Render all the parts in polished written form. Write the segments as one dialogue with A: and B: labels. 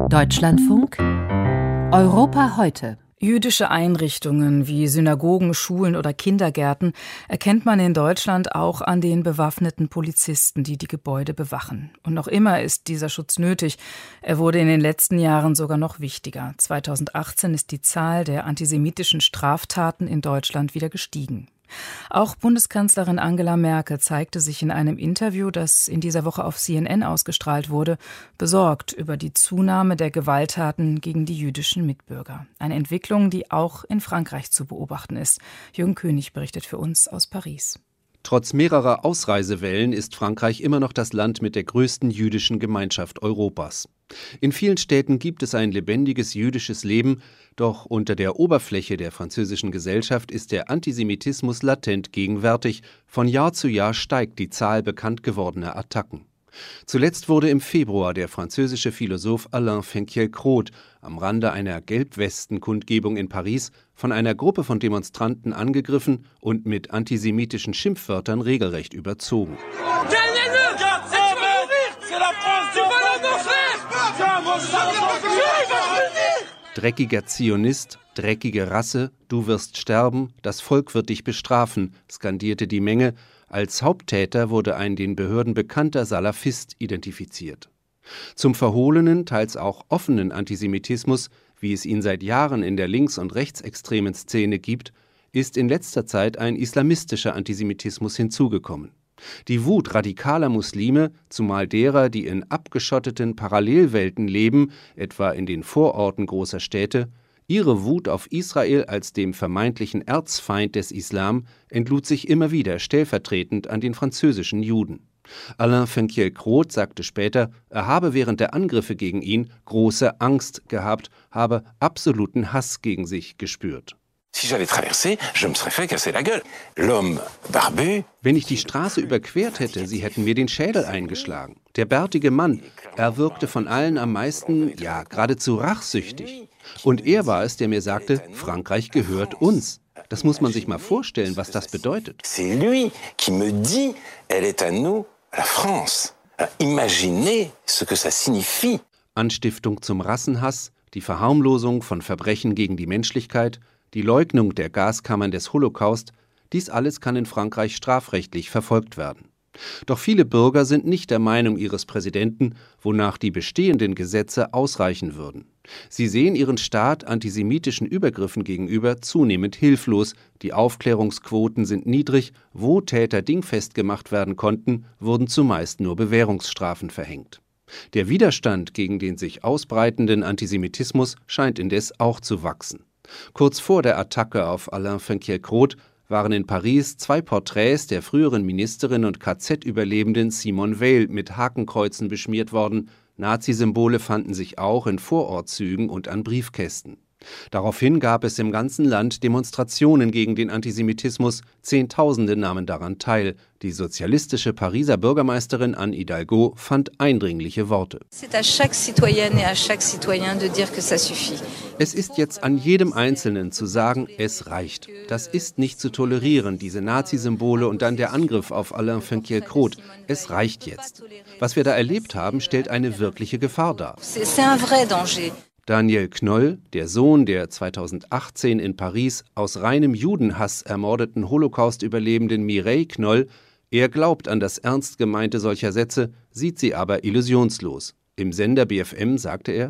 A: Deutschlandfunk Europa heute.
B: Jüdische Einrichtungen wie Synagogen, Schulen oder Kindergärten erkennt man in Deutschland auch an den bewaffneten Polizisten, die die Gebäude bewachen. Und noch immer ist dieser Schutz nötig. Er wurde in den letzten Jahren sogar noch wichtiger. 2018 ist die Zahl der antisemitischen Straftaten in Deutschland wieder gestiegen. Auch Bundeskanzlerin Angela Merkel zeigte sich in einem Interview, das in dieser Woche auf CNN ausgestrahlt wurde, besorgt über die Zunahme der Gewalttaten gegen die jüdischen Mitbürger. Eine Entwicklung, die auch in Frankreich zu beobachten ist. Jürgen König berichtet für uns aus Paris.
C: Trotz mehrerer Ausreisewellen ist Frankreich immer noch das Land mit der größten jüdischen Gemeinschaft Europas. In vielen Städten gibt es ein lebendiges jüdisches Leben, doch unter der Oberfläche der französischen Gesellschaft ist der Antisemitismus latent gegenwärtig. Von Jahr zu Jahr steigt die Zahl bekannt gewordener Attacken. Zuletzt wurde im Februar der französische Philosoph Alain Finkielkraut am Rande einer Gelbwesten-Kundgebung in Paris von einer Gruppe von Demonstranten angegriffen und mit antisemitischen Schimpfwörtern regelrecht überzogen. Dreckiger Zionist, dreckige Rasse, du wirst sterben, das Volk wird dich bestrafen, skandierte die Menge. Als Haupttäter wurde ein den Behörden bekannter Salafist identifiziert. Zum verhohlenen, teils auch offenen Antisemitismus, wie es ihn seit Jahren in der links- und rechtsextremen Szene gibt, ist in letzter Zeit ein islamistischer Antisemitismus hinzugekommen. Die Wut radikaler Muslime, zumal derer, die in abgeschotteten Parallelwelten leben, etwa in den Vororten großer Städte, ihre Wut auf Israel als dem vermeintlichen Erzfeind des Islam entlud sich immer wieder stellvertretend an den französischen Juden. Alain Finkielkraut sagte später, er habe während der Angriffe gegen ihn große Angst gehabt, habe absoluten Hass gegen sich gespürt. Wenn ich die Straße überquert hätte, sie hätten mir den Schädel eingeschlagen. Der bärtige Mann, er wirkte von allen am meisten, ja, geradezu rachsüchtig. Und er war es, der mir sagte, Frankreich gehört uns. Das muss man sich mal vorstellen, was das bedeutet.
D: C'est lui qui me dit, elle est à nous, la France. Imaginez ce que ça signifie.
C: Anstiftung zum Rassenhass, die Verharmlosung von Verbrechen gegen die Menschlichkeit, die Leugnung der Gaskammern des Holocaust, dies alles kann in Frankreich strafrechtlich verfolgt werden. Doch viele Bürger sind nicht der Meinung ihres Präsidenten, wonach die bestehenden Gesetze ausreichen würden. Sie sehen ihren Staat antisemitischen Übergriffen gegenüber zunehmend hilflos, die Aufklärungsquoten sind niedrig, wo Täter dingfest gemacht werden konnten, wurden zumeist nur Bewährungsstrafen verhängt. Der Widerstand gegen den sich ausbreitenden Antisemitismus scheint indes auch zu wachsen. Kurz vor der Attacke auf Alain Finkielkraut waren in Paris 2 Porträts der früheren Ministerin und KZ-Überlebenden Simone Veil mit Hakenkreuzen beschmiert worden. Nazi-Symbole fanden sich auch in Vorortzügen und an Briefkästen. Daraufhin gab es im ganzen Land Demonstrationen gegen den Antisemitismus. Zehntausende nahmen daran teil. Die sozialistische Pariser Bürgermeisterin Anne Hidalgo fand eindringliche Worte. Es ist jetzt an jedem Einzelnen zu sagen, es reicht. Das ist nicht zu tolerieren, diese Nazi-Symbole und dann der Angriff auf Alain Finkielkraut. Es reicht jetzt. Was wir da erlebt haben, stellt eine wirkliche Gefahr dar. Daniel Knoll, der Sohn der 2018 in Paris aus reinem Judenhass ermordeten Holocaust-Überlebenden Mireille Knoll, er glaubt an das Ernst gemeinte solcher Sätze, sieht sie aber illusionslos. Im Sender BFM sagte er,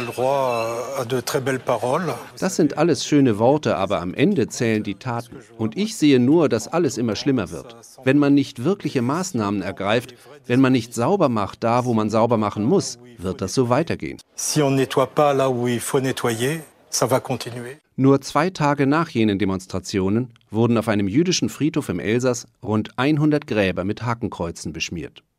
C: das sind alles schöne Worte, aber am Ende zählen die Taten. Und ich sehe nur, dass alles immer schlimmer wird. Wenn man nicht wirkliche Maßnahmen ergreift, wenn man nicht sauber macht da, wo man sauber machen muss, wird das so weitergehen. Nur 2 Tage nach jenen Demonstrationen wurden auf einem jüdischen Friedhof im Elsass rund 100 Gräber mit Hakenkreuzen beschmiert.